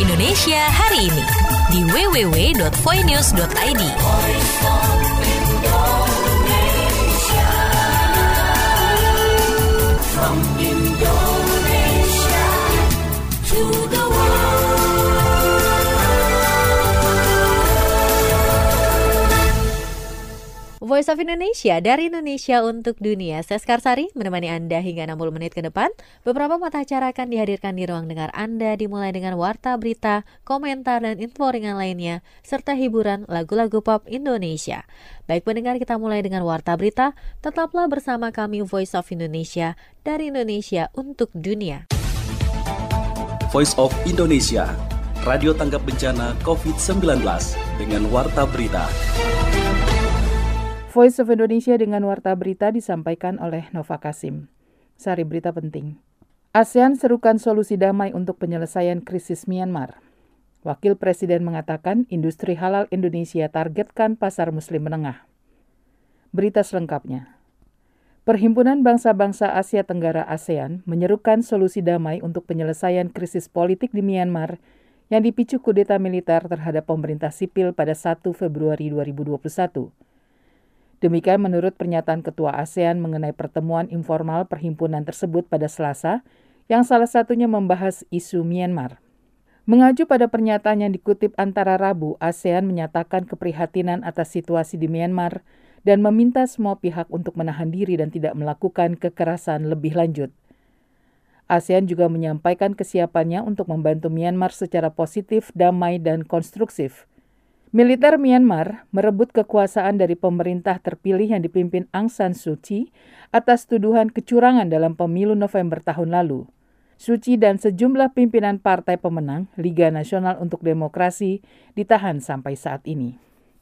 Indonesia hari ini di www.voinews.id. From Indonesia to the Voice of Indonesia, dari Indonesia untuk dunia. Saya Skarsari menemani Anda hingga 60 menit ke depan. Beberapa mata acara akan dihadirkan di ruang dengar Anda, dimulai dengan warta berita, komentar, dan info ringan lainnya, serta hiburan lagu-lagu pop Indonesia. Baik pendengar, kita mulai dengan warta berita. Tetaplah bersama kami Voice of Indonesia, dari Indonesia untuk dunia. Voice of Indonesia, radio tanggap bencana COVID-19 dengan warta berita. Voice of Indonesia dengan warta berita disampaikan oleh Nova Kasim. Sari berita penting. ASEAN serukan solusi damai untuk penyelesaian krisis Myanmar. Wakil Presiden mengatakan industri halal Indonesia targetkan pasar muslim menengah. Berita selengkapnya. Perhimpunan Bangsa-Bangsa Asia Tenggara ASEAN menyerukan solusi damai untuk penyelesaian krisis politik di Myanmar yang dipicu kudeta militer terhadap pemerintah sipil pada 1 Februari 2021. Demikian menurut pernyataan Ketua ASEAN mengenai pertemuan informal perhimpunan tersebut pada Selasa, yang salah satunya membahas isu Myanmar. Mengacu pada pernyataan yang dikutip Antara Rabu, ASEAN menyatakan keprihatinan atas situasi di Myanmar dan meminta semua pihak untuk menahan diri dan tidak melakukan kekerasan lebih lanjut. ASEAN juga menyampaikan kesiapannya untuk membantu Myanmar secara positif, damai, dan konstruktif. Militer Myanmar merebut kekuasaan dari pemerintah terpilih yang dipimpin Aung San Suu Kyi atas tuduhan kecurangan dalam pemilu November tahun lalu. Suu Kyi dan sejumlah pimpinan partai pemenang Liga Nasional untuk Demokrasi ditahan sampai saat ini.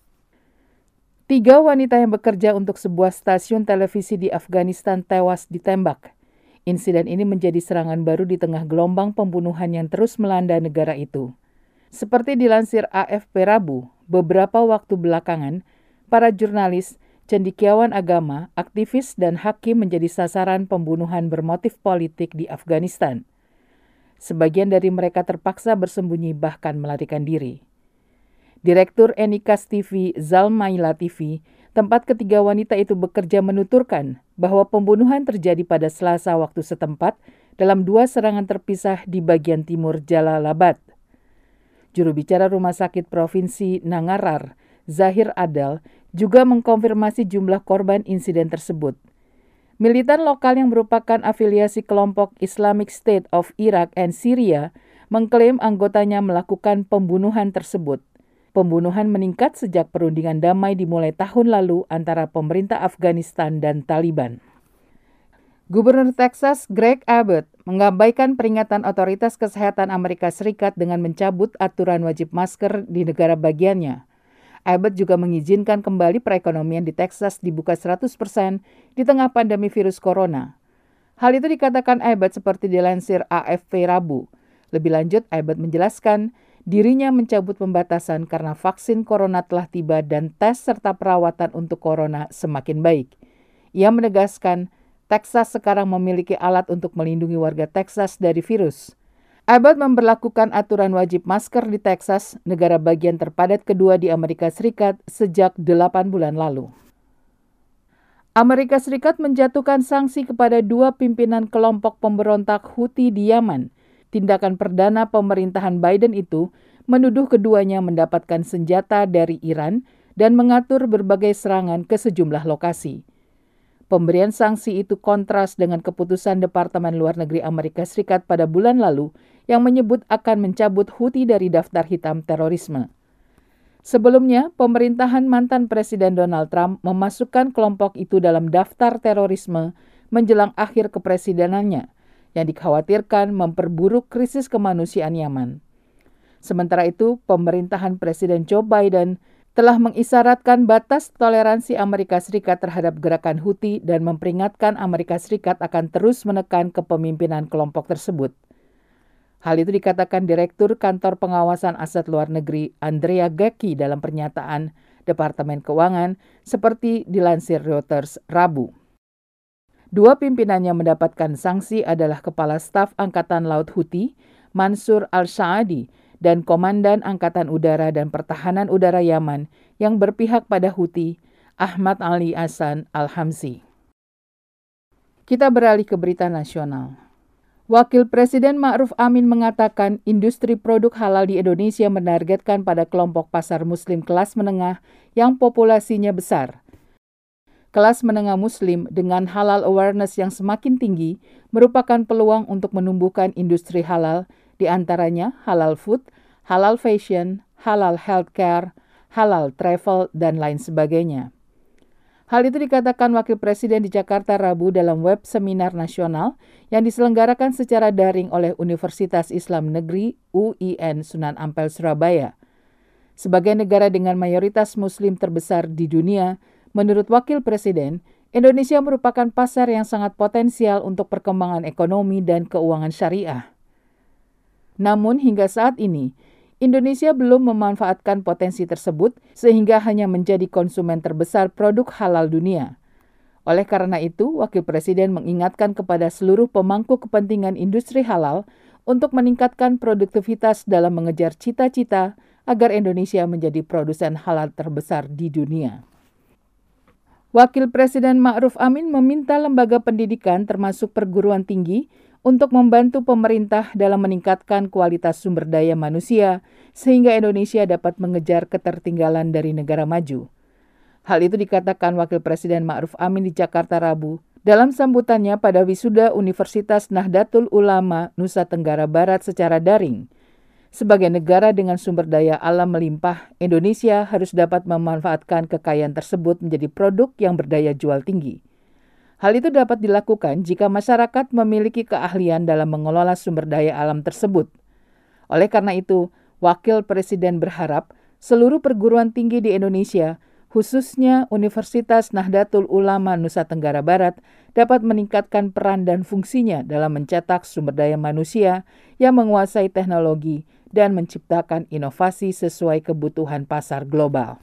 3 wanita yang bekerja untuk sebuah stasiun televisi di Afghanistan tewas ditembak. Insiden ini menjadi serangan baru di tengah gelombang pembunuhan yang terus melanda negara itu. Seperti dilansir AFP Rabu, beberapa waktu belakangan, para jurnalis, cendekiawan agama, aktivis, dan hakim menjadi sasaran pembunuhan bermotif politik di Afghanistan. Sebagian dari mereka terpaksa bersembunyi bahkan melarikan diri. Direktur Enikas TV, Zalmaila TV, tempat ketiga wanita itu bekerja, menuturkan bahwa pembunuhan terjadi pada Selasa waktu setempat dalam 2 serangan terpisah di bagian timur Jalalabad. Juru bicara Rumah Sakit Provinsi Nangarhar, Zahir Adel, juga mengkonfirmasi jumlah korban insiden tersebut. Militan lokal yang merupakan afiliasi kelompok Islamic State of Iraq and Syria mengklaim anggotanya melakukan pembunuhan tersebut. Pembunuhan meningkat sejak perundingan damai dimulai tahun lalu antara pemerintah Afghanistan dan Taliban. Gubernur Texas Greg Abbott mengabaikan peringatan otoritas kesehatan Amerika Serikat dengan mencabut aturan wajib masker di negara bagiannya. Abbott juga mengizinkan kembali perekonomian di Texas dibuka 100% di tengah pandemi virus corona. Hal itu dikatakan Abbott seperti dilansir AFP Rabu. Lebih lanjut, Abbott menjelaskan dirinya mencabut pembatasan karena vaksin corona telah tiba dan tes serta perawatan untuk corona semakin baik. Ia menegaskan Texas sekarang memiliki alat untuk melindungi warga Texas dari virus. Abbott memberlakukan aturan wajib masker di Texas, negara bagian terpadat kedua di Amerika Serikat, sejak 8 bulan lalu. Amerika Serikat menjatuhkan sanksi kepada 2 pimpinan kelompok pemberontak Houthi di Yaman. Tindakan perdana pemerintahan Biden itu menuduh keduanya mendapatkan senjata dari Iran dan mengatur berbagai serangan ke sejumlah lokasi. Pemberian sanksi itu kontras dengan keputusan Departemen Luar Negeri Amerika Serikat pada bulan lalu yang menyebut akan mencabut Houthi dari daftar hitam terorisme. Sebelumnya, pemerintahan mantan Presiden Donald Trump memasukkan kelompok itu dalam daftar terorisme menjelang akhir kepresidenannya, yang dikhawatirkan memperburuk krisis kemanusiaan Yaman. Sementara itu, pemerintahan Presiden Joe Biden telah mengisyaratkan batas toleransi Amerika Serikat terhadap gerakan Houthi dan memperingatkan Amerika Serikat akan terus menekan kepemimpinan kelompok tersebut. Hal itu dikatakan Direktur Kantor Pengawasan Aset Luar Negeri Andrea Gacki dalam pernyataan Departemen Keuangan seperti dilansir Reuters Rabu. 2 pimpinan yang mendapatkan sanksi adalah Kepala Staf Angkatan Laut Houthi, Mansur al-Saadi, dan Komandan Angkatan Udara dan Pertahanan Udara Yaman yang berpihak pada Houthi, Ahmad Ali Hassan Al-Hamsi. Kita beralih ke berita nasional. Wakil Presiden Ma'ruf Amin mengatakan industri produk halal di Indonesia menargetkan pada kelompok pasar muslim kelas menengah yang populasinya besar. Kelas menengah muslim dengan halal awareness yang semakin tinggi merupakan peluang untuk menumbuhkan industri halal, di antaranya halal food, halal fashion, halal healthcare, halal travel, dan lain sebagainya. Hal itu dikatakan Wakil Presiden di Jakarta Rabu dalam web seminar nasional yang diselenggarakan secara daring oleh Universitas Islam Negeri UIN Sunan Ampel Surabaya. Sebagai negara dengan mayoritas muslim terbesar di dunia, menurut Wakil Presiden, Indonesia merupakan pasar yang sangat potensial untuk perkembangan ekonomi dan keuangan syariah. Namun hingga saat ini, Indonesia belum memanfaatkan potensi tersebut sehingga hanya menjadi konsumen terbesar produk halal dunia. Oleh karena itu, Wakil Presiden mengingatkan kepada seluruh pemangku kepentingan industri halal untuk meningkatkan produktivitas dalam mengejar cita-cita agar Indonesia menjadi produsen halal terbesar di dunia. Wakil Presiden Ma'ruf Amin meminta lembaga pendidikan termasuk perguruan tinggi untuk membantu pemerintah dalam meningkatkan kualitas sumber daya manusia sehingga Indonesia dapat mengejar ketertinggalan dari negara maju. Hal itu dikatakan Wakil Presiden Ma'ruf Amin di Jakarta Rabu dalam sambutannya pada wisuda Universitas Nahdlatul Ulama Nusa Tenggara Barat secara daring. Sebagai negara dengan sumber daya alam melimpah, Indonesia harus dapat memanfaatkan kekayaan tersebut menjadi produk yang berdaya jual tinggi. Hal itu dapat dilakukan jika masyarakat memiliki keahlian dalam mengelola sumber daya alam tersebut. Oleh karena itu, Wakil Presiden berharap seluruh perguruan tinggi di Indonesia, khususnya Universitas Nahdlatul Ulama Nusa Tenggara Barat, dapat meningkatkan peran dan fungsinya dalam mencetak sumber daya manusia yang menguasai teknologi dan menciptakan inovasi sesuai kebutuhan pasar global.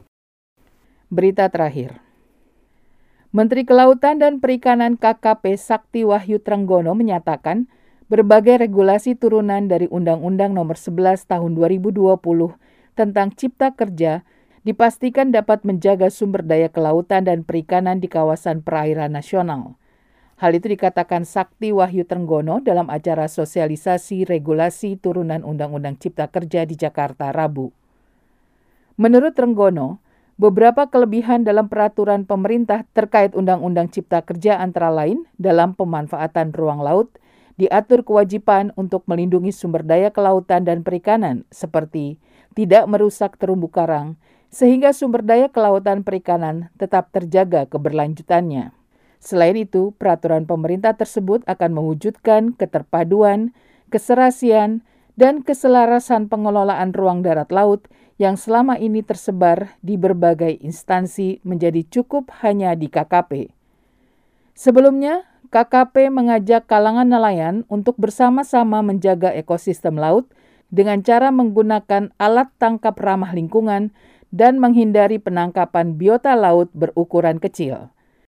Berita terakhir. Menteri Kelautan dan Perikanan KKP Sakti Wahyu Trenggono menyatakan berbagai regulasi turunan dari Undang-Undang Nomor 11 Tahun 2020 tentang Cipta Kerja dipastikan dapat menjaga sumber daya kelautan dan perikanan di kawasan perairan nasional. Hal itu dikatakan Sakti Wahyu Trenggono dalam acara sosialisasi regulasi turunan Undang-Undang Cipta Kerja di Jakarta Rabu. Menurut Trenggono, beberapa kelebihan dalam peraturan pemerintah terkait Undang-Undang Cipta Kerja antara lain dalam pemanfaatan ruang laut, diatur kewajiban untuk melindungi sumber daya kelautan dan perikanan seperti tidak merusak terumbu karang, sehingga sumber daya kelautan perikanan tetap terjaga keberlanjutannya. Selain itu, peraturan pemerintah tersebut akan mewujudkan keterpaduan, keserasian, dan keselarasan pengelolaan ruang darat laut yang selama ini tersebar di berbagai instansi menjadi cukup hanya di KKP. Sebelumnya, KKP mengajak kalangan nelayan untuk bersama-sama menjaga ekosistem laut dengan cara menggunakan alat tangkap ramah lingkungan dan menghindari penangkapan biota laut berukuran kecil.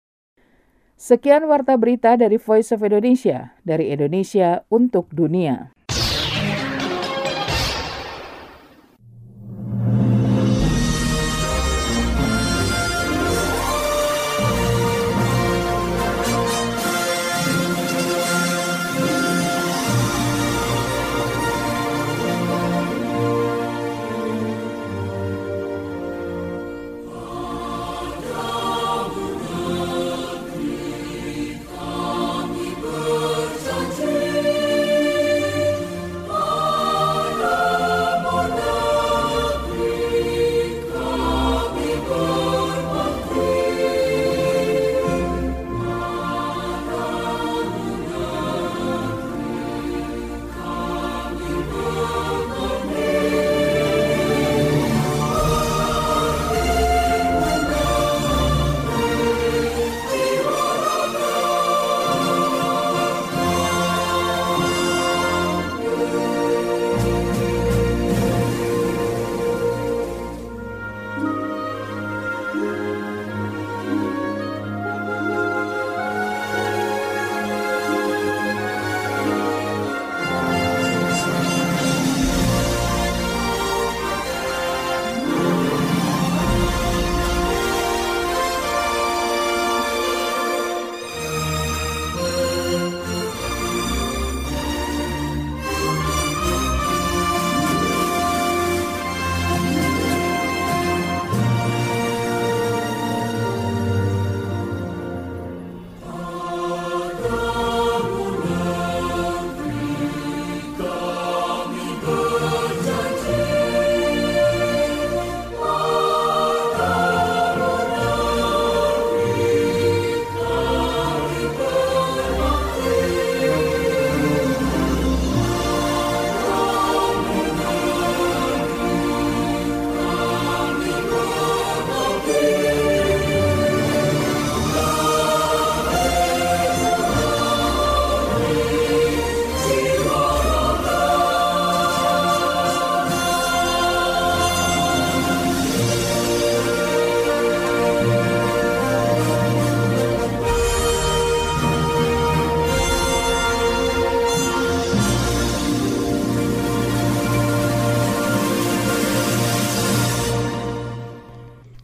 Sekian Warta Berita dari Voice of Indonesia, dari Indonesia untuk dunia.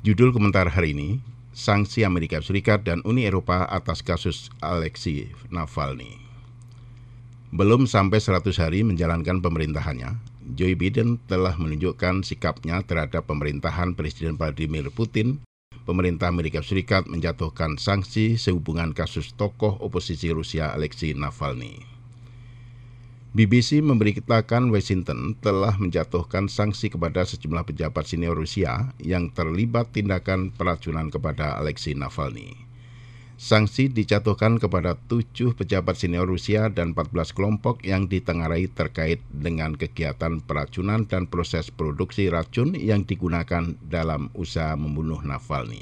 Judul komentar hari ini, sanksi Amerika Serikat dan Uni Eropa atas kasus Alexei Navalny. Belum sampai 100 hari menjalankan pemerintahannya, Joe Biden telah menunjukkan sikapnya terhadap pemerintahan Presiden Vladimir Putin. Pemerintah Amerika Serikat menjatuhkan sanksi sehubungan kasus tokoh oposisi Rusia Alexei Navalny. BBC memberitakan Washington telah menjatuhkan sanksi kepada sejumlah pejabat senior Rusia yang terlibat tindakan peracunan kepada Alexei Navalny. Sanksi dijatuhkan kepada 7 pejabat senior Rusia dan 14 kelompok yang ditengarai terkait dengan kegiatan peracunan dan proses produksi racun yang digunakan dalam usaha membunuh Navalny.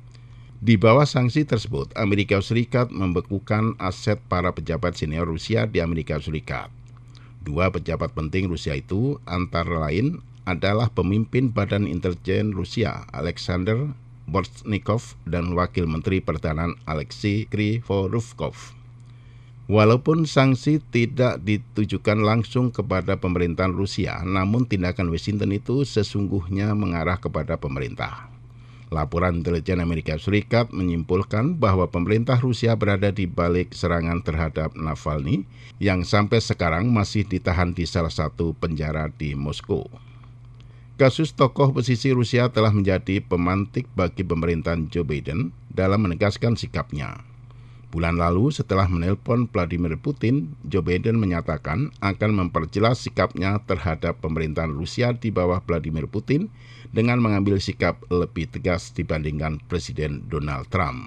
Di bawah sanksi tersebut, Amerika Serikat membekukan aset para pejabat senior Rusia di Amerika Serikat. 2 pejabat penting Rusia itu antara lain adalah pemimpin Badan Intelijen Rusia Alexander Bortnikov dan Wakil Menteri Pertahanan Alexei Krivorukov. Walaupun sanksi tidak ditujukan langsung kepada pemerintahan Rusia, namun tindakan Washington itu sesungguhnya mengarah kepada pemerintah. Laporan intelijen Amerika Serikat menyimpulkan bahwa pemerintah Rusia berada di balik serangan terhadap Navalny yang sampai sekarang masih ditahan di salah satu penjara di Moskow. Kasus tokoh oposisi Rusia telah menjadi pemantik bagi pemerintahan Joe Biden dalam menegaskan sikapnya. Bulan lalu setelah menelpon Vladimir Putin, Joe Biden menyatakan akan memperjelas sikapnya terhadap pemerintahan Rusia di bawah Vladimir Putin dengan mengambil sikap lebih tegas dibandingkan Presiden Donald Trump.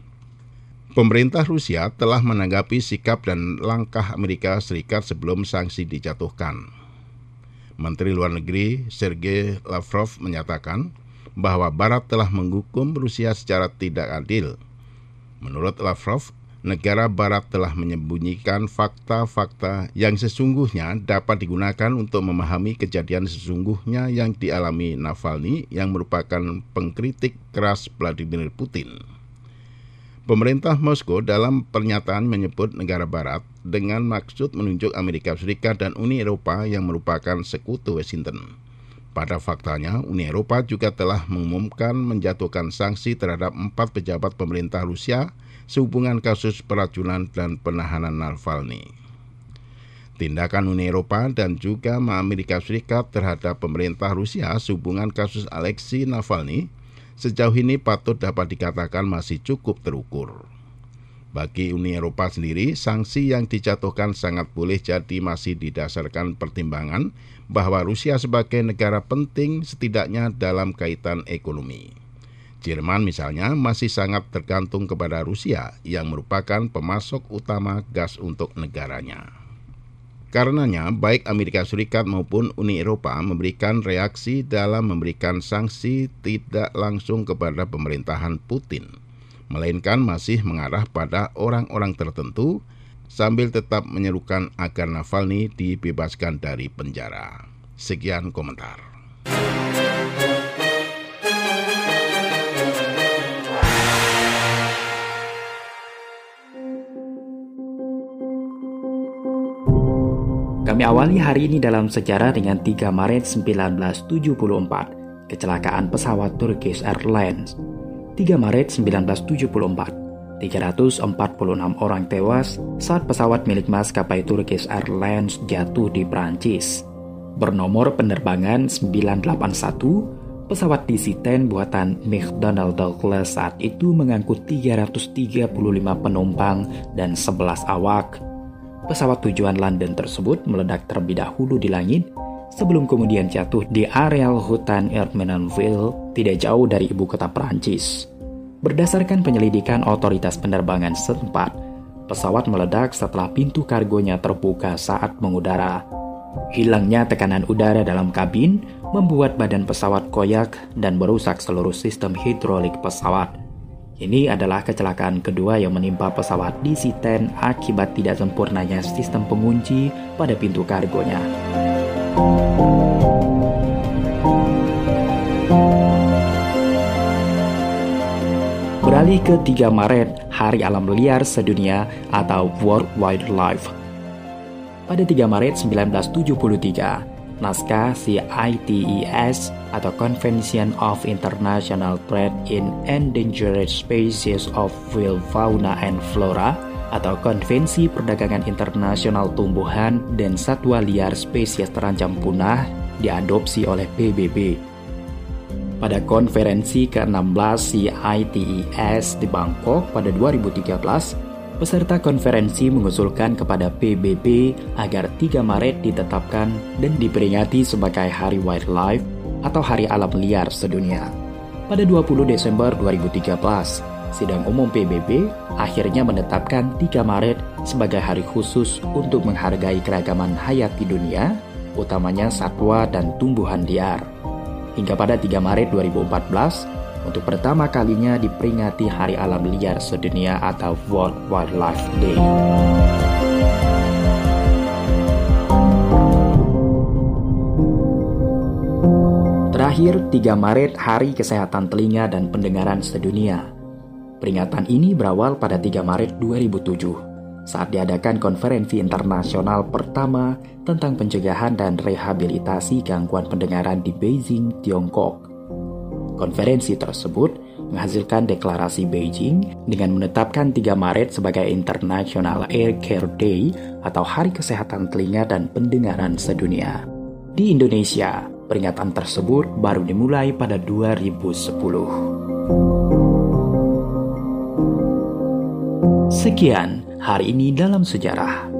Pemerintah Rusia telah menanggapi sikap dan langkah Amerika Serikat sebelum sanksi dijatuhkan. Menteri Luar Negeri Sergei Lavrov menyatakan bahwa Barat telah menghukum Rusia secara tidak adil. Menurut Lavrov, negara Barat telah menyembunyikan fakta-fakta yang sesungguhnya dapat digunakan untuk memahami kejadian sesungguhnya yang dialami Navalny yang merupakan pengkritik keras Vladimir Putin. Pemerintah Moskow dalam pernyataan menyebut negara Barat dengan maksud menunjuk Amerika Serikat dan Uni Eropa yang merupakan sekutu Washington. Pada faktanya, Uni Eropa juga telah mengumumkan menjatuhkan sanksi terhadap 4 pejabat pemerintah Rusia sehubungan kasus peracunan dan penahanan Navalny. Tindakan Uni Eropa dan juga Amerika Serikat terhadap pemerintah Rusia sehubungan kasus Alexei Navalny sejauh ini patut dapat dikatakan masih cukup terukur. Bagi Uni Eropa sendiri, sanksi yang dijatuhkan sangat boleh jadi masih didasarkan pertimbangan bahwa Rusia sebagai negara penting setidaknya dalam kaitan ekonomi. Jerman misalnya masih sangat tergantung kepada Rusia yang merupakan pemasok utama gas untuk negaranya. Karenanya, baik Amerika Serikat maupun Uni Eropa memberikan reaksi dalam memberikan sanksi tidak langsung kepada pemerintahan Putin, melainkan masih mengarah pada orang-orang tertentu sambil tetap menyerukan agar Navalny dibebaskan dari penjara. Sekian komentar. Kami awali hari ini dalam sejarah dengan 3 Maret 1974, kecelakaan pesawat Turkish Airlines. 3 Maret 1974, 346 orang tewas saat pesawat milik maskapai Turkish Airlines jatuh di Prancis. Bernomor penerbangan 981, pesawat DC-10 buatan McDonnell Douglas saat itu mengangkut 335 penumpang dan 11 awak. Pesawat tujuan London tersebut meledak terlebih dahulu di langit sebelum kemudian jatuh di areal hutan Ermenonville tidak jauh dari ibu kota Prancis. Berdasarkan penyelidikan otoritas penerbangan setempat, pesawat meledak setelah pintu kargonya terbuka saat mengudara. Hilangnya tekanan udara dalam kabin membuat badan pesawat koyak dan merusak seluruh sistem hidrolik pesawat. Ini adalah kecelakaan kedua yang menimpa pesawat DC-10 akibat tidak sempurnanya sistem pengunci pada pintu kargonya. Beralih ke 3 Maret, Hari Alam Liar Sedunia atau World Wildlife. Pada 3 Maret 1973, Naskah CITES atau Convention of International Trade in Endangered Species of Wild Fauna and Flora atau Konvensi Perdagangan Internasional Tumbuhan dan Satwa Liar Spesies Terancam Punah diadopsi oleh PBB. Pada konferensi ke-16 CITES di Bangkok pada 2013, peserta konferensi mengusulkan kepada PBB agar 3 Maret ditetapkan dan diperingati sebagai Hari Wildlife atau Hari Alam Liar Sedunia. Pada 20 Desember 2013, Sidang Umum PBB akhirnya menetapkan 3 Maret sebagai hari khusus untuk menghargai keragaman hayati dunia, utamanya satwa dan tumbuhan liar. Hingga pada 3 Maret 2014, untuk pertama kalinya diperingati Hari Alam Liar Sedunia atau World Wildlife Day. Terakhir, 3 Maret Hari Kesehatan Telinga dan Pendengaran Sedunia. Peringatan ini berawal pada 3 Maret 2007 saat diadakan konferensi internasional pertama tentang pencegahan dan rehabilitasi gangguan pendengaran di Beijing, Tiongkok. Konferensi tersebut menghasilkan deklarasi Beijing dengan menetapkan 3 Maret sebagai International Ear Care Day atau Hari Kesehatan Telinga dan Pendengaran Sedunia. Di Indonesia, peringatan tersebut baru dimulai pada 2010. Sekian hari ini dalam sejarah.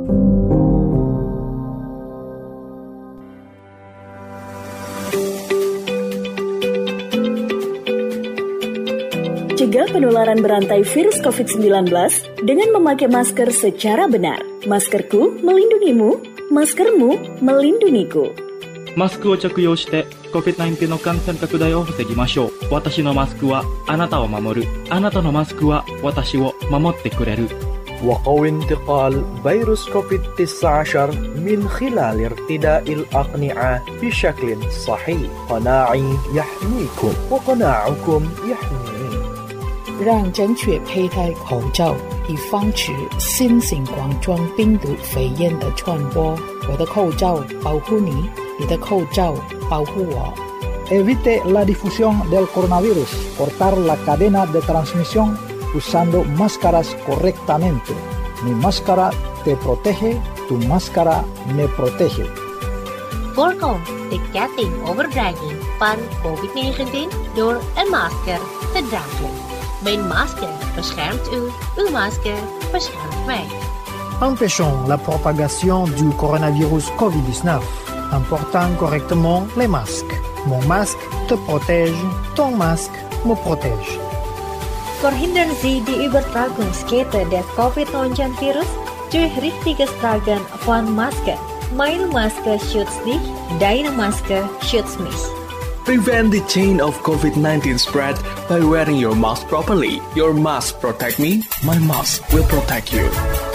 Cegah penularan berantai virus COVID-19 dengan memakai masker secara benar. Maskerku melindungimu, maskermu melindungiku. マスクを着用して COVID-19 の感染拡大を防ぎましょう。私のマスクはあなたを守る。あなたのマスクは私を守ってくれる。 وقوي انتقال فيروس كوفيد-19 من خلال ارتداء الأقنعة بشكل صحيح. قناعي يحميكم وقناعكم يحميني. 让正确佩戴口罩，以防止新型冠状病毒肺炎的传播。我的口罩保护你，你的口罩保护我。 Evite la difusión del coronavirus. Cortar la cadena de transmisión usando máscaras correctamente. Mi máscara te protege, tu máscara me protege. Voorkom de ketting overdraging van COVID-19 door een masker te dragen. Mijn masker beschermt u, uw masker beschermt mij. Empêchons la propagation du coronavirus COVID-19 en portant correctement les masques. Mon masque te protège, ton masque me protège. Verhindern Sie die Übertragungskette des COVID-19-Virus durch richtiges Tragen von Masken. Meine Maske schützt dich, deine Maske schützt mich. Prevent the chain of COVID-19 spread by wearing your mask properly. Your mask protect me, my mask will protect you.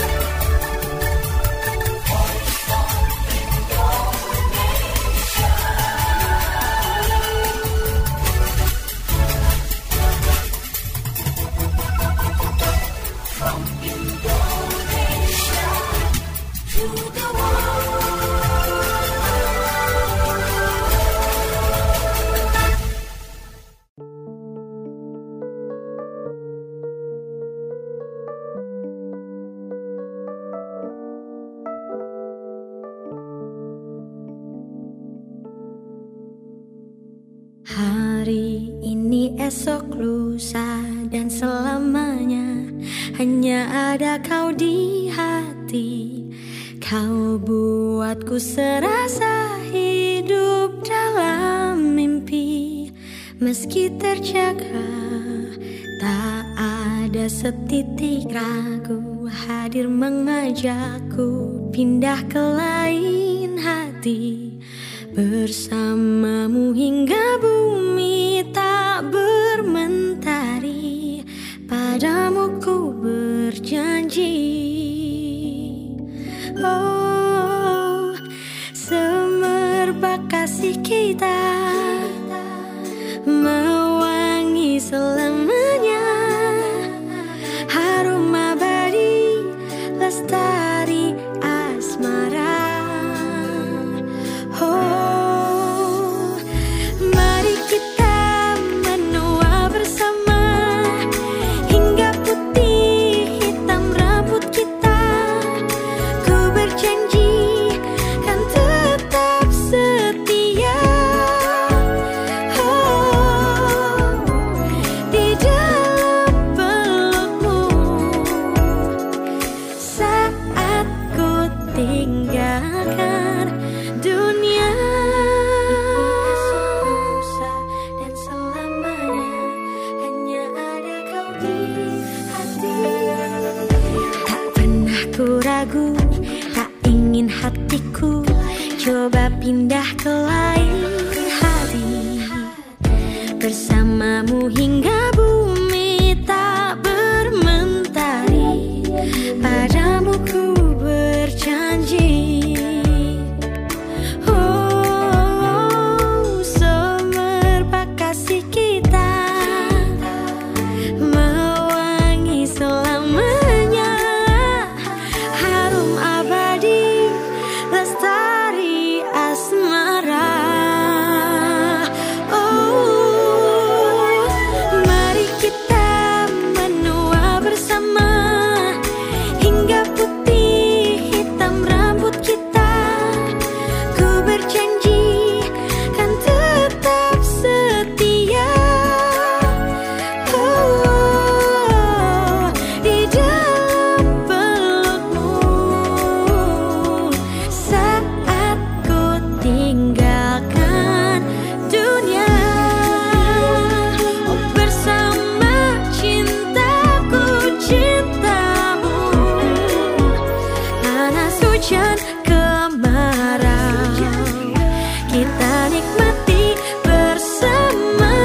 Hari ini, esok, lusa, dan selamanya hanya ada kau di hati. Kau buatku serasa hidup dalam mimpi. Meski terjaga, tak ada setitik ragu. Hadir mengajakku pindah ke lain hati. Bersamamu hingga bumi tak bermentari. Padamu ku berjanji. Oh, semerbak kasih kita mewangi selamanya. Harum abadi lestari asmara. Oh, pindah ke lain hari, bersamamu hingga bumi tak bermentari. Padamu ku berjanji, semerbak kasih kita mewangi selamanya, harum abadi lestari asmara. Mari kita menua bersama hingga putih hitam rambut kita. Ku berjanji kan tetap setia, di dalam pelukmu saat ku tinggalkan dunia. Bersama cintaku, cintamu, panas hujan kemarau, kita nikmati bersama.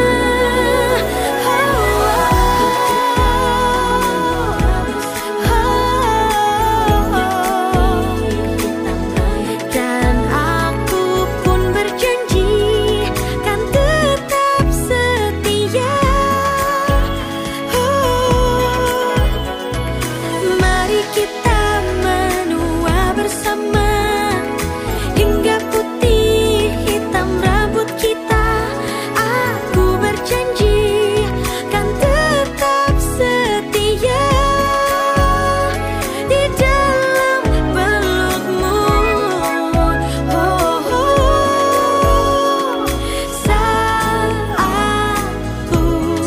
Dan aku pun berjanji kan tetap setia. Mari kita menua bersama hingga putih hitam rambut kita. Aku berjanji kan tetap setia, di dalam pelukmu. Saat ku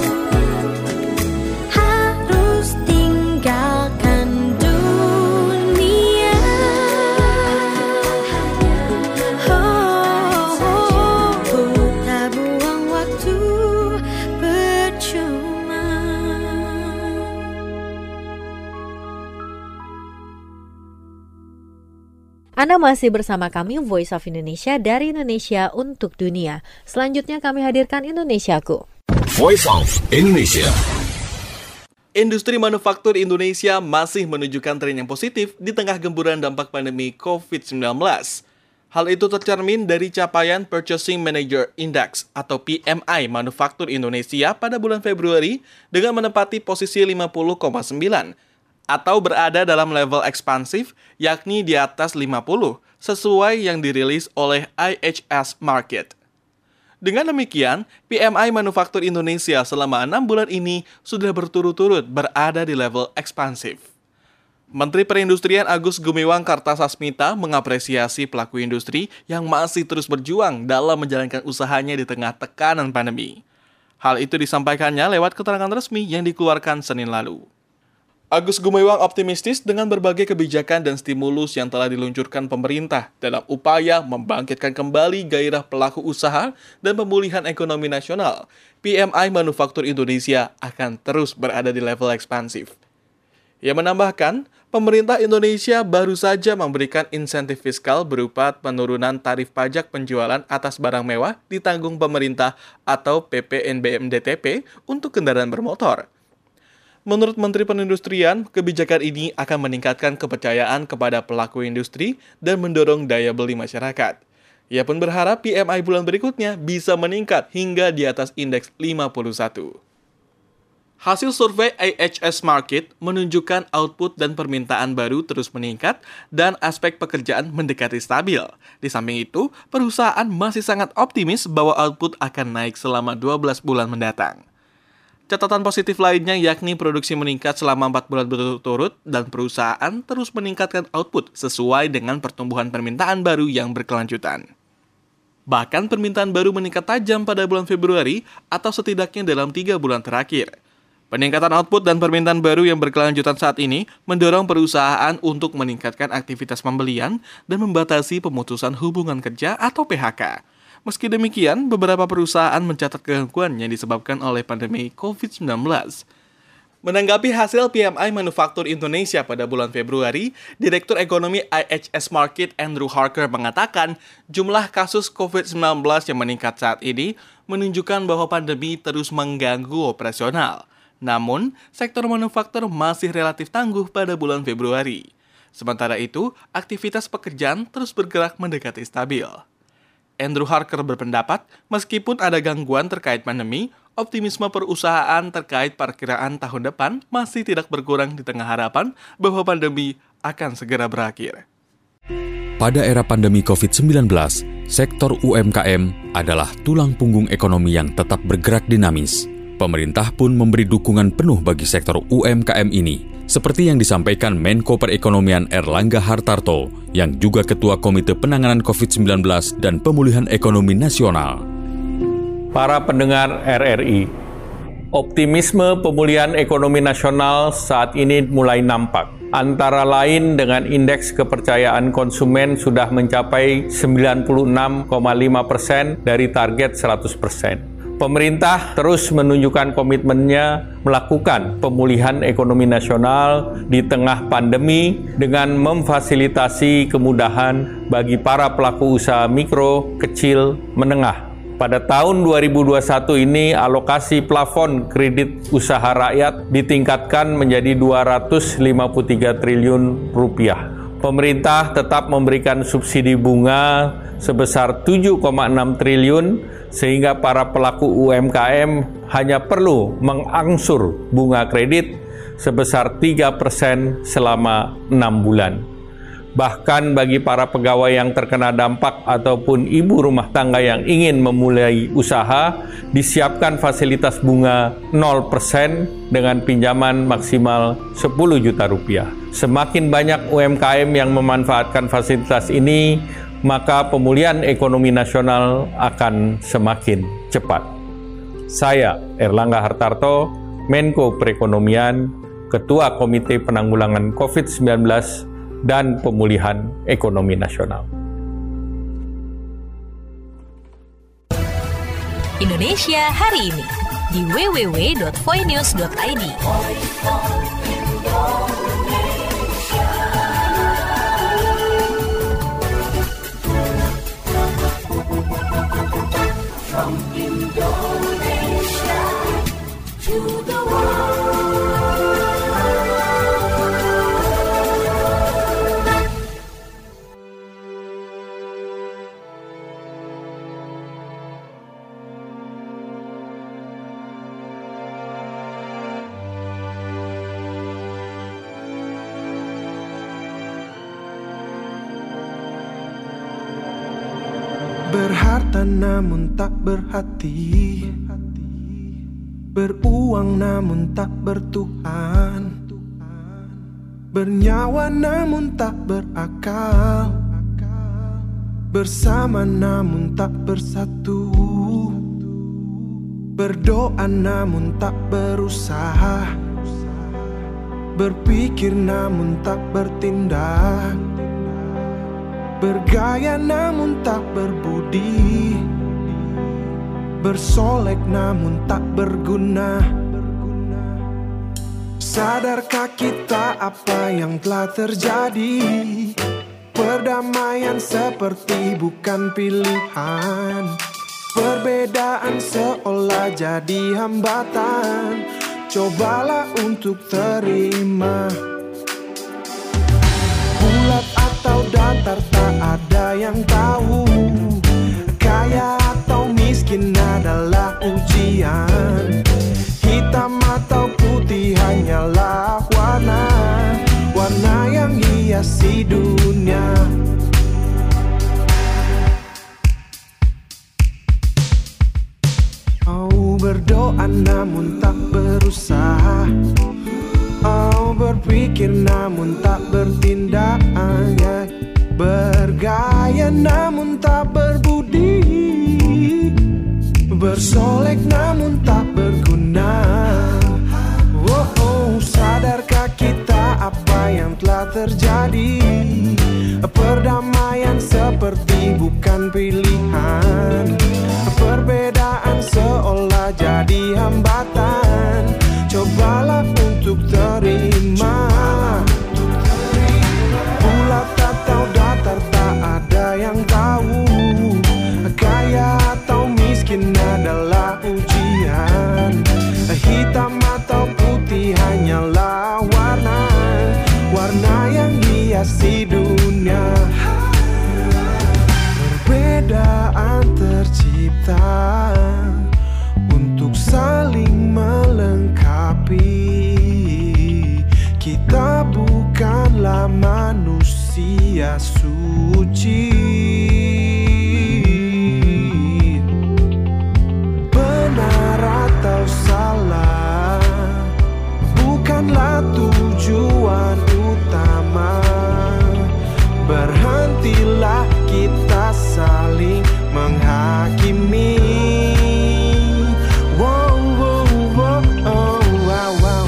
harus tinggalkan dunia, tak buang waktu percuma. Anda masih bersama kami Voice of Indonesia dari Indonesia untuk dunia. Selanjutnya kami hadirkan Indonesiaku. Voice of Indonesia. Industri manufaktur Indonesia masih menunjukkan tren yang positif di tengah gemburan dampak pandemi COVID-19. Hal itu tercermin dari capaian Purchasing Manager Index atau PMI Manufaktur Indonesia pada bulan Februari dengan menempati posisi 50,9 atau berada dalam level ekspansif yakni di atas 50 sesuai yang dirilis oleh IHS Markit. Dengan demikian, PMI Manufaktur Indonesia selama 6 bulan ini sudah berturut-turut berada di level ekspansif. Menteri Perindustrian Agus Gumiwang Kartasasmita mengapresiasi pelaku industri yang masih terus berjuang dalam menjalankan usahanya di tengah tekanan pandemi. Hal itu disampaikannya lewat keterangan resmi yang dikeluarkan Senin lalu. Agus Gumiwang optimistis dengan berbagai kebijakan dan stimulus yang telah diluncurkan pemerintah dalam upaya membangkitkan kembali gairah pelaku usaha dan pemulihan ekonomi nasional. PMI Manufaktur Indonesia akan terus berada di level ekspansif. Ia menambahkan, pemerintah Indonesia baru saja memberikan insentif fiskal berupa penurunan tarif pajak penjualan atas barang mewah ditanggung pemerintah atau PPNBM-DTP untuk kendaraan bermotor. Menurut Menteri Perindustrian, kebijakan ini akan meningkatkan kepercayaan kepada pelaku industri dan mendorong daya beli masyarakat. Ia pun berharap PMI bulan berikutnya bisa meningkat hingga di atas indeks 51. Hasil survei IHS Markit menunjukkan output dan permintaan baru terus meningkat dan aspek pekerjaan mendekati stabil. Di samping itu, perusahaan masih sangat optimis bahwa output akan naik selama 12 bulan mendatang. Catatan positif lainnya yakni produksi meningkat selama 4 bulan berturut-turut dan perusahaan terus meningkatkan output sesuai dengan pertumbuhan permintaan baru yang berkelanjutan. Bahkan permintaan baru meningkat tajam pada bulan Februari atau setidaknya dalam 3 bulan terakhir. Peningkatan output dan permintaan baru yang berkelanjutan saat ini mendorong perusahaan untuk meningkatkan aktivitas pembelian dan membatasi pemutusan hubungan kerja atau PHK. Meski demikian, beberapa perusahaan mencatat gangguan yang disebabkan oleh pandemi COVID-19. Menanggapi hasil PMI Manufaktur Indonesia pada bulan Februari, Direktur Ekonomi IHS Markit Andrew Harker mengatakan jumlah kasus COVID-19 yang meningkat saat ini menunjukkan bahwa pandemi terus mengganggu operasional. Namun, sektor manufaktur masih relatif tangguh pada bulan Februari. Sementara itu, aktivitas pekerjaan terus bergerak mendekati stabil. Andrew Harker berpendapat, meskipun ada gangguan terkait pandemi, optimisme perusahaan terkait perkiraan tahun depan masih tidak berkurang di tengah harapan bahwa pandemi akan segera berakhir. Pada era pandemi COVID-19, sektor UMKM adalah tulang punggung ekonomi yang tetap bergerak dinamis. Pemerintah pun memberi dukungan penuh bagi sektor UMKM ini, seperti yang disampaikan Menko Perekonomian Erlangga Hartarto, yang juga Ketua Komite Penanganan COVID-19 dan Pemulihan Ekonomi Nasional. Para pendengar RRI, optimisme pemulihan ekonomi nasional saat ini mulai nampak. Antara lain dengan indeks kepercayaan konsumen sudah mencapai 96,5% dari target 100%. Pemerintah terus menunjukkan komitmennya melakukan pemulihan ekonomi nasional di tengah pandemi dengan memfasilitasi kemudahan bagi para pelaku usaha mikro, kecil, menengah. Pada tahun 2021 ini alokasi plafon kredit usaha rakyat ditingkatkan menjadi 253 triliun rupiah. Pemerintah tetap memberikan subsidi bunga sebesar 7,6 triliun sehingga para pelaku UMKM hanya perlu mengangsur bunga kredit sebesar 3% selama 6 bulan. Bahkan bagi para pegawai yang terkena dampak ataupun ibu rumah tangga yang ingin memulai usaha, disiapkan fasilitas bunga 0% dengan pinjaman maksimal 10 juta rupiah. Semakin banyak UMKM yang memanfaatkan fasilitas ini, maka pemulihan ekonomi nasional akan semakin cepat. Saya, Erlangga Hartarto, Menko Perekonomian, Ketua Komite Penanggulangan COVID-19 dan Pemulihan Ekonomi Nasional. Indonesia hari ini di www.voinews.id. From Indonesia to the world. Berharta namun tak berhati, beruang namun tak bertuhan, bernyawa namun tak berakal, bersama namun tak bersatu, berdoa namun tak berusaha, berpikir namun tak bertindak, bergaya namun tak berbudi, bersolek namun tak berguna. Sadarkah kita apa yang telah terjadi? Perdamaian seperti bukan pilihan, perbedaan seolah jadi hambatan. Cobalah untuk terima, bulat atau datar tak ada yang tahu, kaya atau miskin adalah ujian, hitam atau putih hanyalah warna yang hiasi dunia. Oh, berdoa namun tak berusaha, oh, berpikir namun tak bertindak, bergaya namun tak berbudi, bersolek namun tak berguna. Sadarkah kita apa yang telah terjadi? Perdamaian seperti bukan pilihan, perbedaan seolah jadi hambatan. Cobalah untuk tercipta untuk saling melengkapi. Kita bukanlah manusia suci. Benar atau salah bukanlah tujuan utama. Berhentilah kita saling menghakimi. Wow, wow, wow, oh, wow, wow.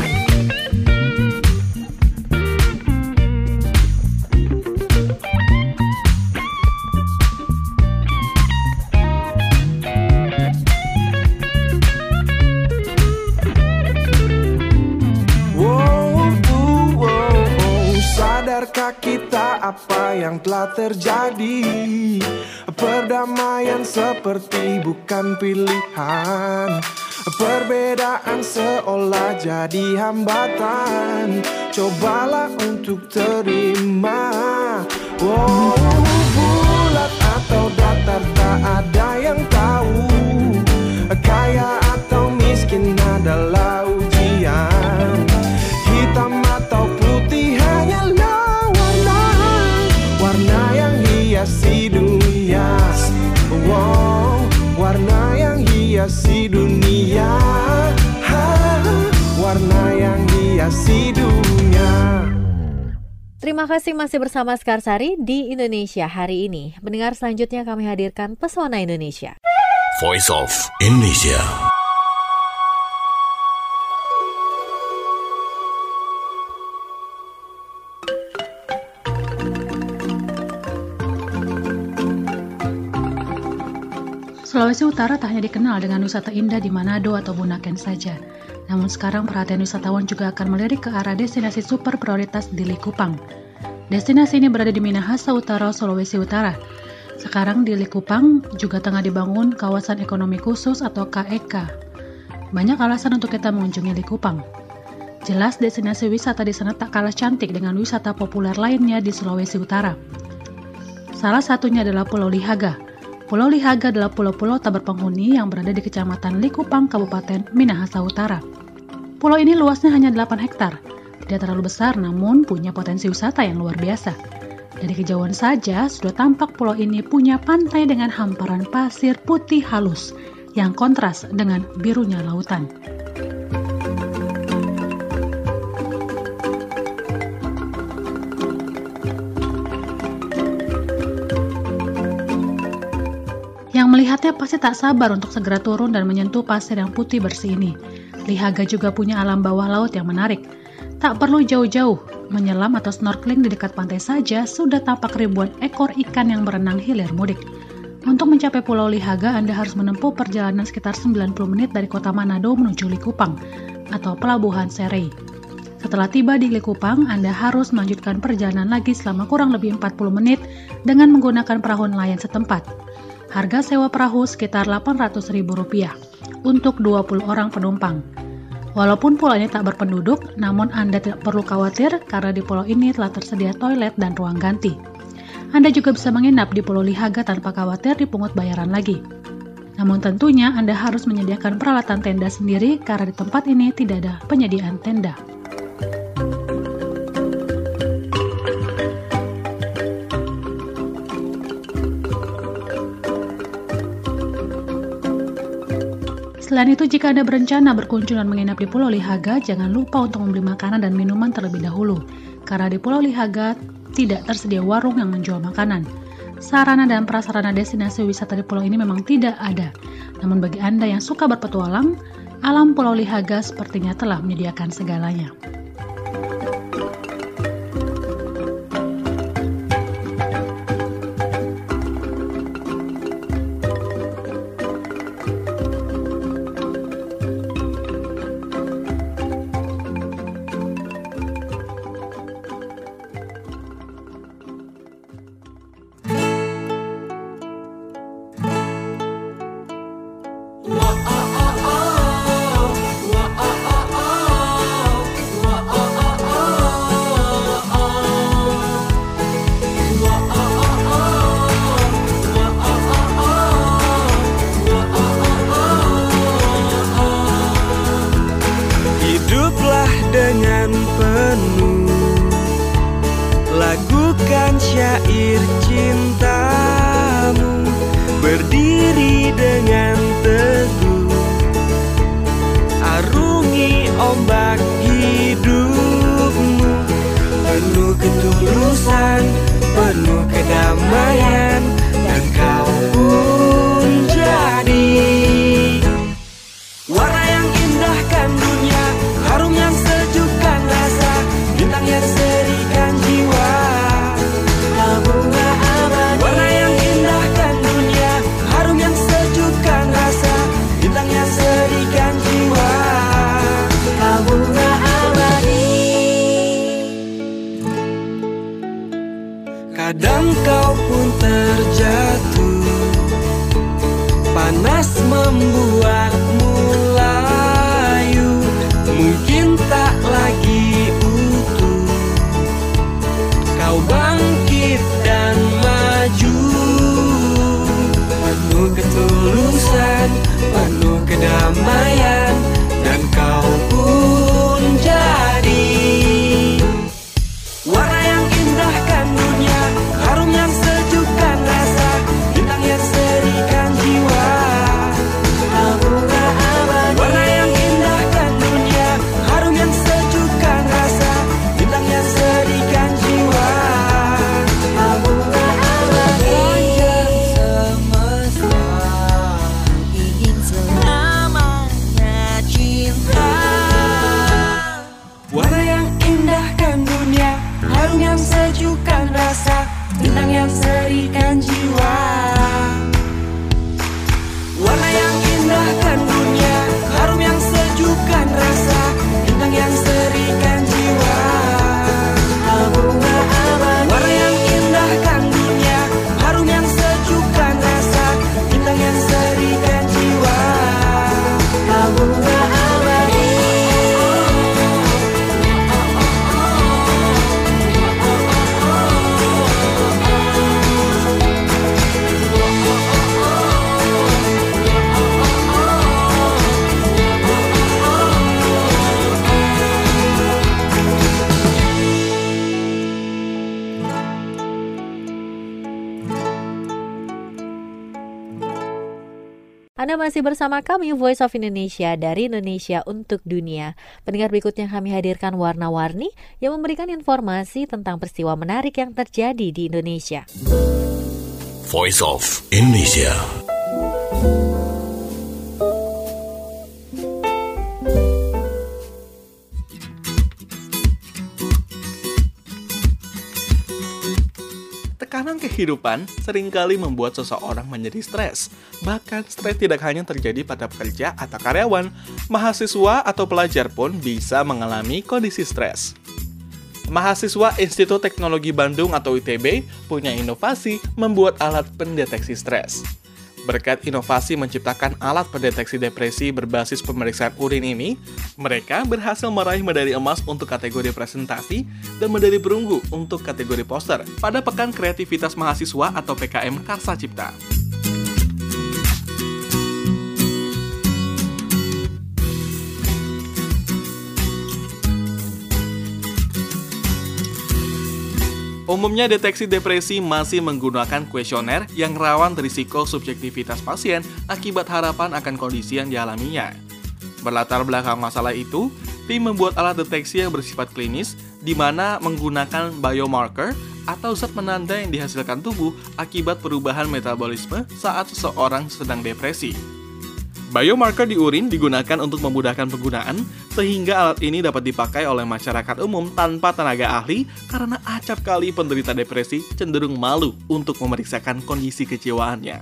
Sadarkah kita apa yang telah terjadi? Perdamaian seperti bukan pilihan. Perbedaan seolah jadi hambatan. Cobalah untuk terima. Oh, bulat atau datar tak ada yang tahu. Kaya atau miskin adalah ujian. Hitam atau putih hanyalah warna yang hiasi dunia. Wow, warna yang hiasi dunia. Warna yang hiasi dunia. Terima kasih masih bersama Sekarsari di Indonesia hari ini. Pendengar selanjutnya kami hadirkan Pesona Indonesia. Voice of Indonesia. Sulawesi Utara tak hanya dikenal dengan wisata indah di Manado atau Bunaken saja. Namun sekarang perhatian wisatawan juga akan melirik ke arah destinasi super prioritas di Likupang. Destinasi ini berada di Minahasa Utara, Sulawesi Utara. Sekarang di Likupang juga tengah dibangun kawasan ekonomi khusus atau KEK. Banyak alasan untuk kita mengunjungi Likupang. Jelas destinasi wisata di sana tak kalah cantik dengan wisata populer lainnya di Sulawesi Utara. Salah satunya adalah Pulau Lihaga. Pulau Lihaga adalah pulau-pulau tak berpenghuni yang berada di Kecamatan Likupang, Kabupaten Minahasa Utara. Pulau ini luasnya hanya 8 hektar. Tidak terlalu besar namun punya potensi wisata yang luar biasa. Dari kejauhan saja sudah tampak pulau ini punya pantai dengan hamparan pasir putih halus yang kontras dengan birunya lautan. Yang melihatnya pasti tak sabar untuk segera turun dan menyentuh pasir yang putih bersih ini. Lihaga juga punya alam bawah laut yang menarik. Tak perlu jauh-jauh, menyelam atau snorkeling di dekat pantai saja sudah tampak ribuan ekor ikan yang berenang hilir mudik. Untuk mencapai Pulau Lihaga, Anda harus menempuh perjalanan sekitar 90 menit dari kota Manado menuju Likupang atau Pelabuhan Serei. Setelah tiba di Likupang, Anda harus melanjutkan perjalanan lagi selama kurang lebih 40 menit dengan menggunakan perahu nelayan setempat. Harga sewa perahu sekitar Rp800.000 untuk 20 orang penumpang. Walaupun pulau ini tak berpenduduk, namun Anda tidak perlu khawatir karena di pulau ini telah tersedia toilet dan ruang ganti. Anda juga bisa menginap di Pulau Lihaga tanpa khawatir dipungut bayaran lagi. Namun tentunya Anda harus menyediakan peralatan tenda sendiri karena di tempat ini tidak ada penyediaan tenda. Selain itu, jika Anda berencana berkunjung dan menginap di Pulau Lihaga, jangan lupa untuk membeli makanan dan minuman terlebih dahulu. Karena di Pulau Lihaga tidak tersedia warung yang menjual makanan. Sarana dan prasarana destinasi wisata di pulau ini memang tidak ada. Namun bagi Anda yang suka berpetualang, alam Pulau Lihaga sepertinya telah menyediakan segalanya. berdiri dengan teguh, arungi ombak hidupmu, penuh ketulusan, penuh kedamaian, dan kau pun jadi warna yang indahkan dunia, harum yang sejukkan rasa, bintang yang serikan jiwa, bunga abadi. Warna yang indahkan dunia, harum yang sejukkan rasa, bintang yang serikan jiwa, bunga abadi. Kadang kau pun terjatuh, panas membuatmu layu, mungkin tak lagi utuh. Kau bangkit dan maju, penuh ketulusan, penuh kedamaian, dan kau pun jadi warna yang indahkan dunia, harum yang sejukkan rasa, bintang yang serikan jiwa, bunga abadi. Warna yang indahkan dunia, harum yang sejukkan rasa, bintang yang serikan jiwa, bunga abadi. Sepanjang semesta ingin selamanya cinta. Warna yang indahkan dunia, harum yang sejukkan rasa, bintang yang serikan jiwa. Warna yang indahkan dunia, harum yang sejukkan rasa, bintang yang serikan jiwa, bunga abadi. Warna yang indahkan dunia, harum yang sejukkan rasa, bintang yang serikan jiwa, bunga abadi. Anda masih bersama kami Voice of Indonesia dari Indonesia untuk Dunia. Pendengar, berikutnya kami hadirkan warna-warni yang memberikan informasi tentang peristiwa menarik yang terjadi di Indonesia. Voice of Indonesia. Tekanan kehidupan seringkali membuat seseorang menjadi stres. Bahkan stres tidak hanya terjadi pada pekerja atau karyawan, mahasiswa atau pelajar pun bisa mengalami kondisi stres. Mahasiswa Institut Teknologi Bandung atau ITB punya inovasi membuat alat pendeteksi stres. Berkat inovasi menciptakan alat pendeteksi depresi berbasis pemeriksaan urin ini, mereka berhasil meraih medali emas untuk kategori presentasi dan medali perunggu untuk kategori poster pada Pekan Kreativitas Mahasiswa atau PKM Karsa Cipta. Umumnya deteksi depresi masih menggunakan kuesioner yang rawan risiko subjektivitas pasien akibat harapan akan kondisi yang dialaminya. Berlatar belakang masalah itu, tim membuat alat deteksi yang bersifat klinis di mana menggunakan biomarker atau zat penanda yang dihasilkan tubuh akibat perubahan metabolisme saat seseorang sedang depresi. Biomarker di urin digunakan untuk memudahkan penggunaan, sehingga alat ini dapat dipakai oleh masyarakat umum tanpa tenaga ahli karena acap kali penderita depresi cenderung malu untuk memeriksakan kondisi kejiwaannya.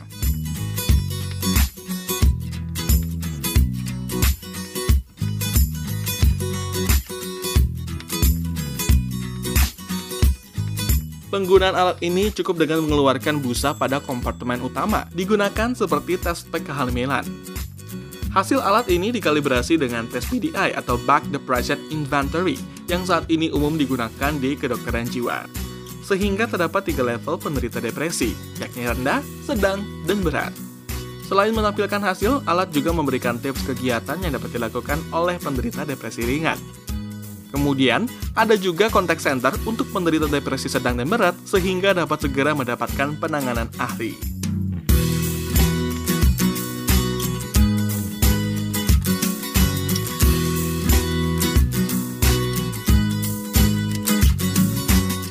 Penggunaan alat ini cukup dengan mengeluarkan busa pada kompartemen utama, digunakan seperti tes spek kehamilan. Hasil alat ini dikalibrasi dengan tes BDI atau Back Depression Inventory yang saat ini umum digunakan di kedokteran jiwa. Sehingga terdapat 3 level penderita depresi, yakni rendah, sedang, dan berat. Selain menampilkan hasil, alat juga memberikan tips kegiatan yang dapat dilakukan oleh penderita depresi ringan. Kemudian, ada juga kontak center untuk penderita depresi sedang dan berat sehingga dapat segera mendapatkan penanganan ahli.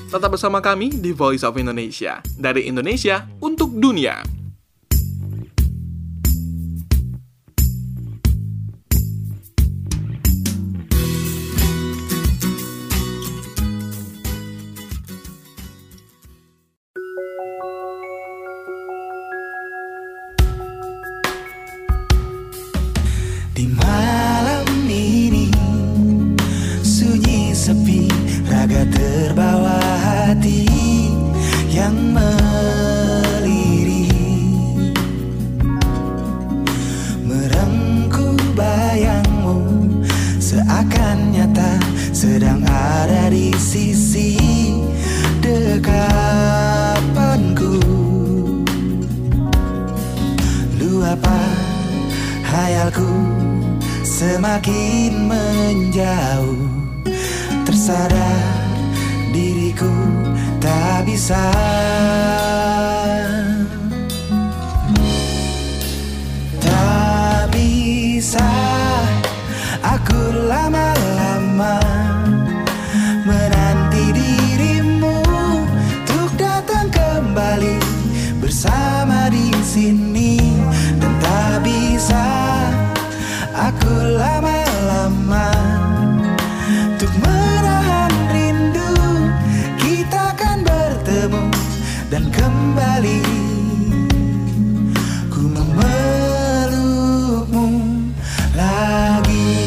Tetap bersama kami di Voice of Indonesia, dari Indonesia untuk dunia. Di malam ini sunyi sepi, raga terbawa hati yang melirik, merengkuh bayangmu seakan nyata sedang ada di sisi dekapanku. Luapan hayalku semakin menjauh, tersadar diriku tak bisa. Tak bisa aku lama-lama menanti dirimu untuk datang kembali bersama di sini, dan tak bisa aku lama-lama untuk menahan rindu. Kita akan bertemu dan kembali ku memelukmu lagi.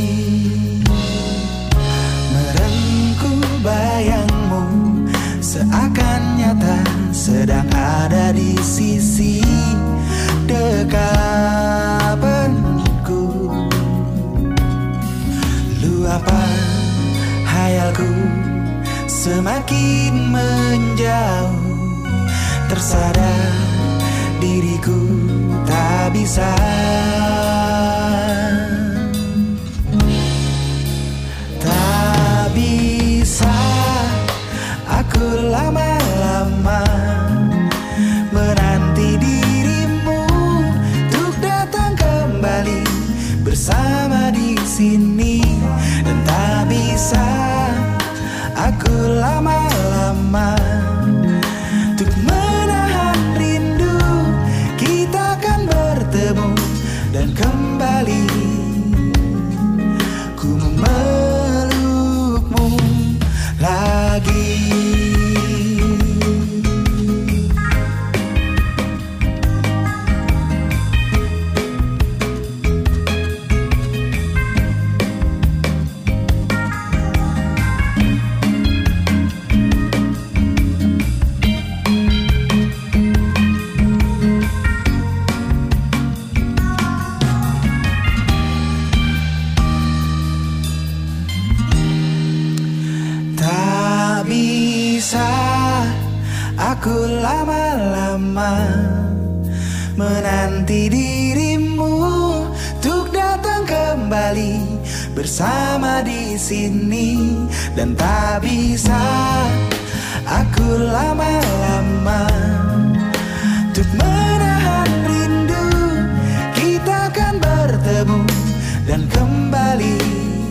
Merengkuh bayangmu seakan nyata sedang ada di sisi dekapanku. Luapan hayalku semakin menjauh, tersadar diriku tak bisa. Tak bisa aku lama-lama menanti dirimu untuk datang kembali bersama di sini, dan tak bisa aku lama-lama untuk menahan rindu. Kita akan bertemu dan kembali ku memelukmu lagi. Aku lama-lama menanti dirimu untuk datang kembali bersama di sini, dan tak bisa aku lama-lama untuk menahan rindu. Kita akan bertemu dan kembali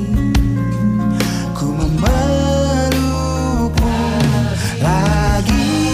ku memelukmu lagi.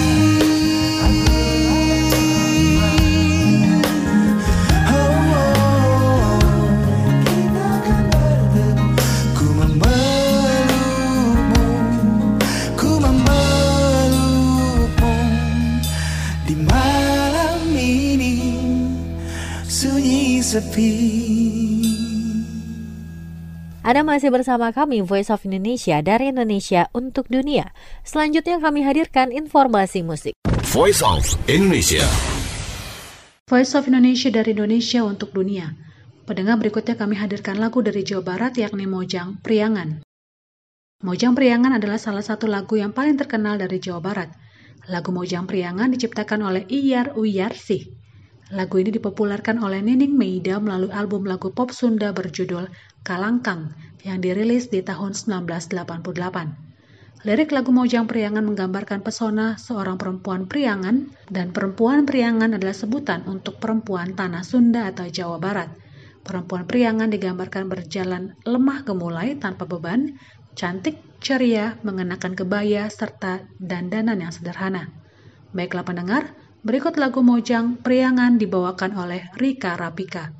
Anda masih bersama kami Voice of Indonesia dari Indonesia untuk dunia. Selanjutnya kami hadirkan informasi musik. Voice of Indonesia. Voice of Indonesia dari Indonesia untuk dunia. Pendengar, berikutnya kami hadirkan lagu dari Jawa Barat yakni Mojang Priangan. Mojang Priangan adalah salah satu lagu yang paling terkenal dari Jawa Barat. Lagu Mojang Priangan diciptakan oleh Iyar Wiyarsih. Lagu ini dipopulerkan oleh Nining Meida melalui album lagu pop Sunda berjudul Kalangkang yang dirilis di tahun 1988. Lirik lagu Mojang Priangan menggambarkan pesona seorang perempuan Priangan, dan perempuan Priangan adalah sebutan untuk perempuan tanah Sunda atau Jawa Barat. Perempuan Priangan digambarkan berjalan lemah gemulai tanpa beban, cantik, ceria, mengenakan kebaya, serta dandanan yang sederhana. Baiklah pendengar, berikut lagu Mojang Priangan dibawakan oleh Rika Rapika.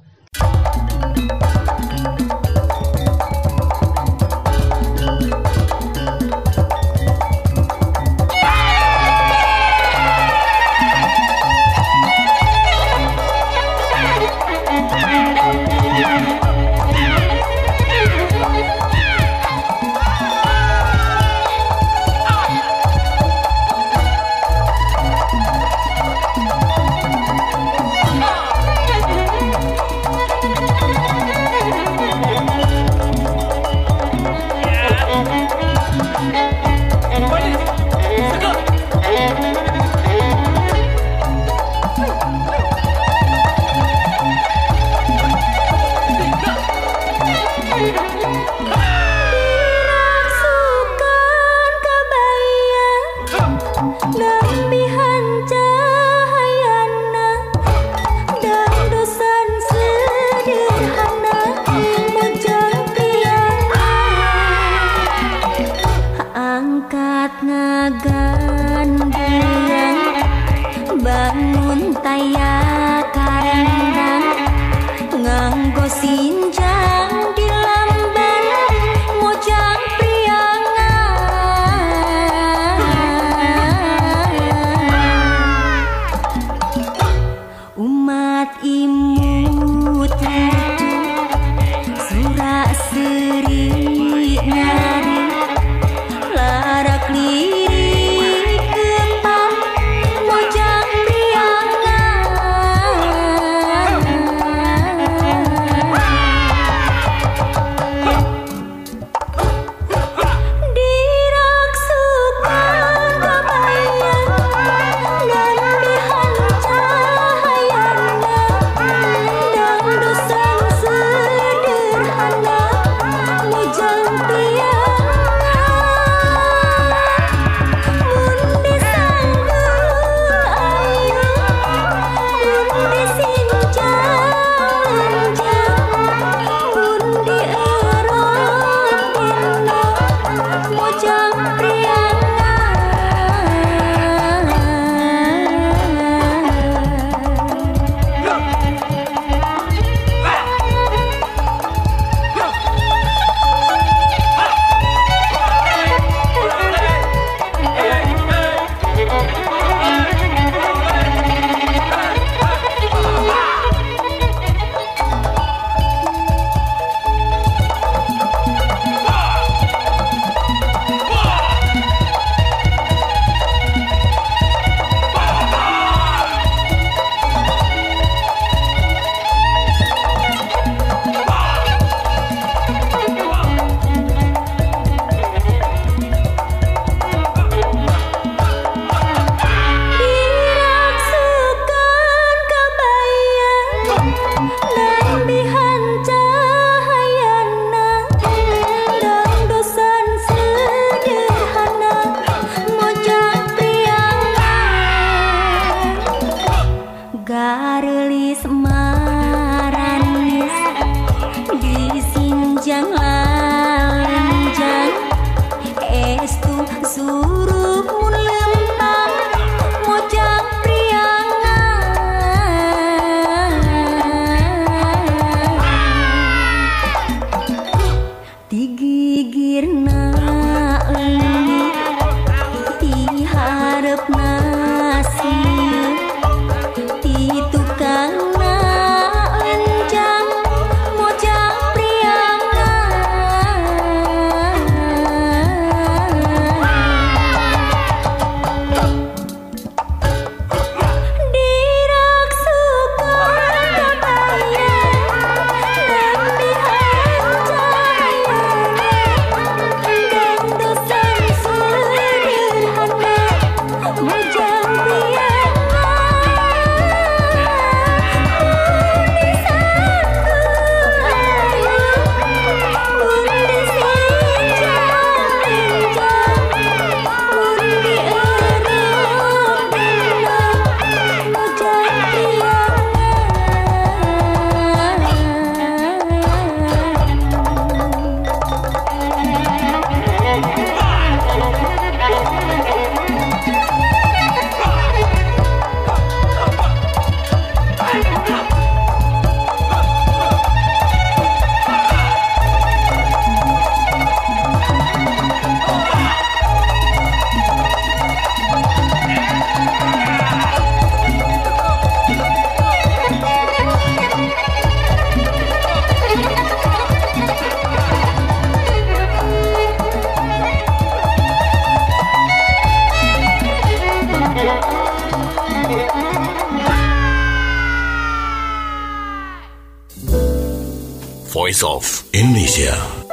Voice of Indonesia.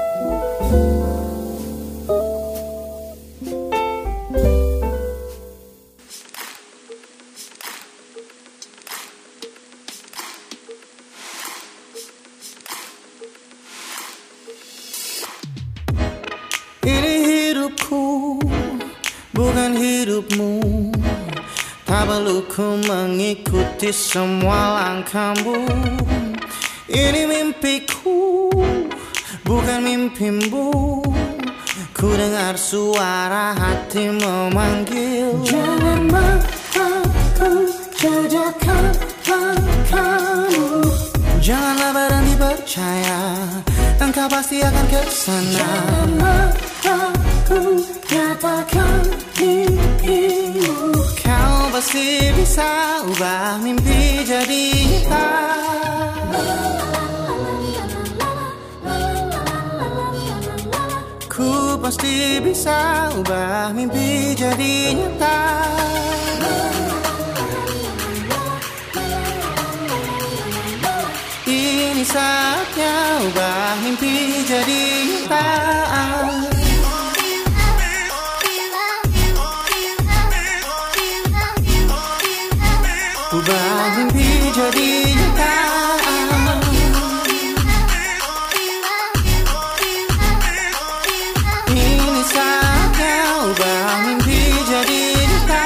Ini hidupku, bukan hidupmu. Tak perlu ku mengikuti semua langkahmu. Ini mimpiku, bukan mimpimu. Ku dengar suara hati memanggil. Jangan mahu jadikan langkahmu. Janganlah berhenti percaya, engkau pasti akan kesana. Jangan mahu katakan mimpimu. Kau pasti bisa ubah mimpi jadi nyata. Ku pasti bisa ubah mimpi jadi nyata. Ini saatnya ubah mimpi jadi nyata. Ubah mimpi jadi nyata. Ini saatnya ubah mimpi jadi nyata.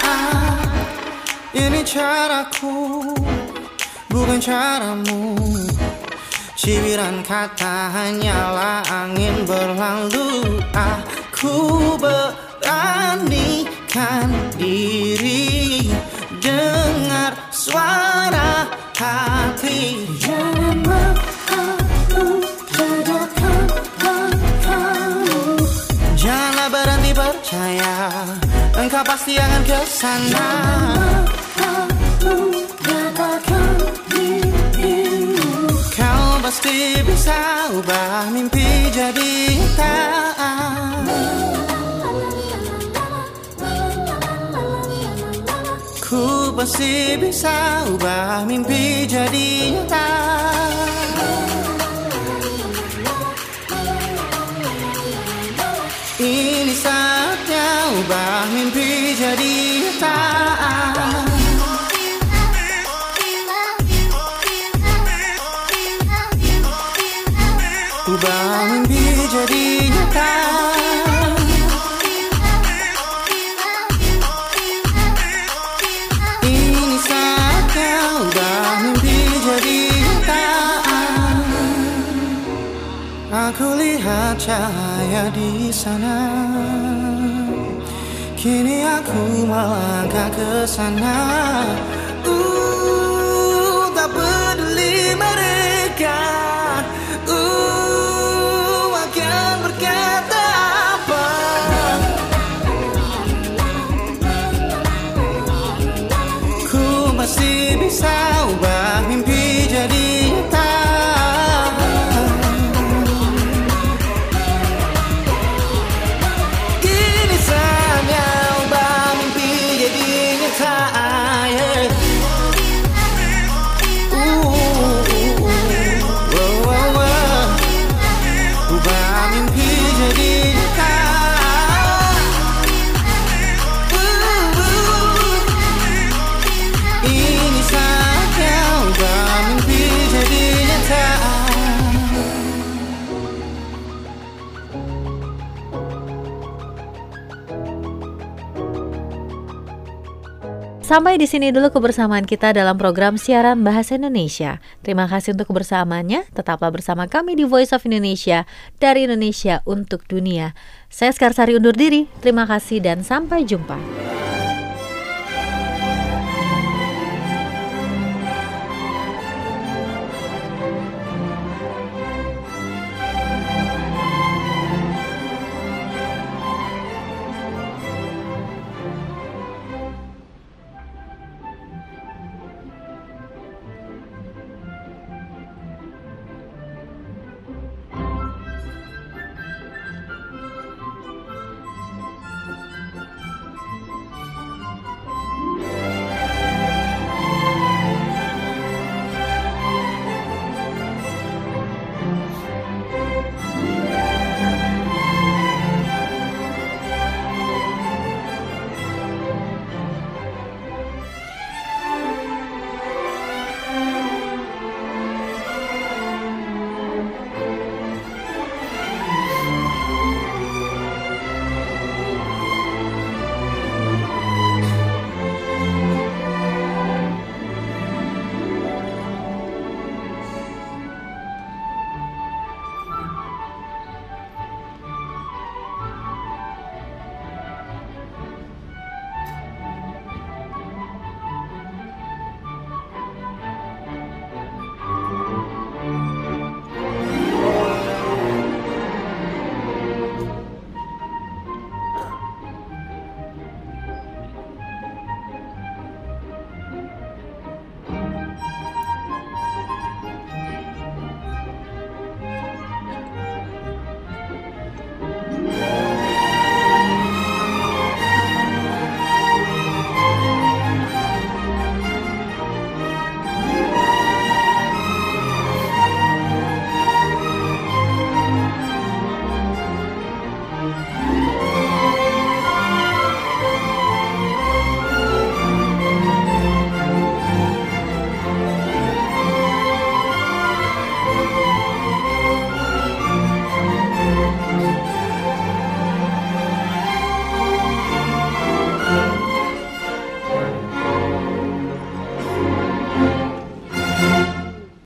Ini caraku, bukan caramu. Cibiran kata hanyalah angin berlalu. Aku beranikan diri, dengar suara hati. Jangan mahu jadikan langkahmu. Janganlah berhenti percaya, engkau pasti akan kesana. Jangan mahu katakan mimpimu. Kau pasti bisa ubah mimpi jadi nyata. Ku pasti bisa ubah mimpi jadi nyata. Ini saatnya ubah mimpi jadi nyata. Ubah mimpi jadi nyata. Ini saatnya ubah mimpi jadi nyata. Aku lihat cahaya di sana. Kini aku melangkah ke sana. Tak peduli mereka akan berkata apa. Ku pasti bisa ubah mimpi jadi nyata. Ini saatnya ubah mimpi jadi nyata. Ubah mimpi jadi nyata. Ini saatnya ubah mimpi jadi nyata. Sampai di sini dulu kebersamaan kita dalam program siaran Bahasa Indonesia. Terima kasih untuk kebersamaannya. Tetaplah bersama kami di Voice of Indonesia, dari Indonesia untuk dunia. Saya Sekarsari undur diri. Terima kasih dan sampai jumpa.